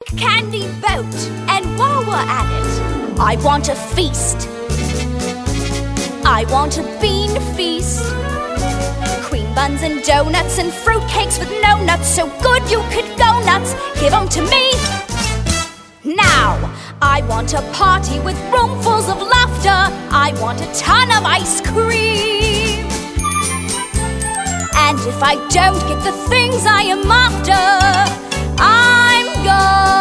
candy boat, and while we're at it, I want a feast. I want a bean feast. Cream buns and donuts and fruitcakes with no nuts, so good you could go nuts. Give 'em to me now. I want a party with roomfuls of laughter. I want a ton of ice cream. And if I don't get the things I am after, I'm gone.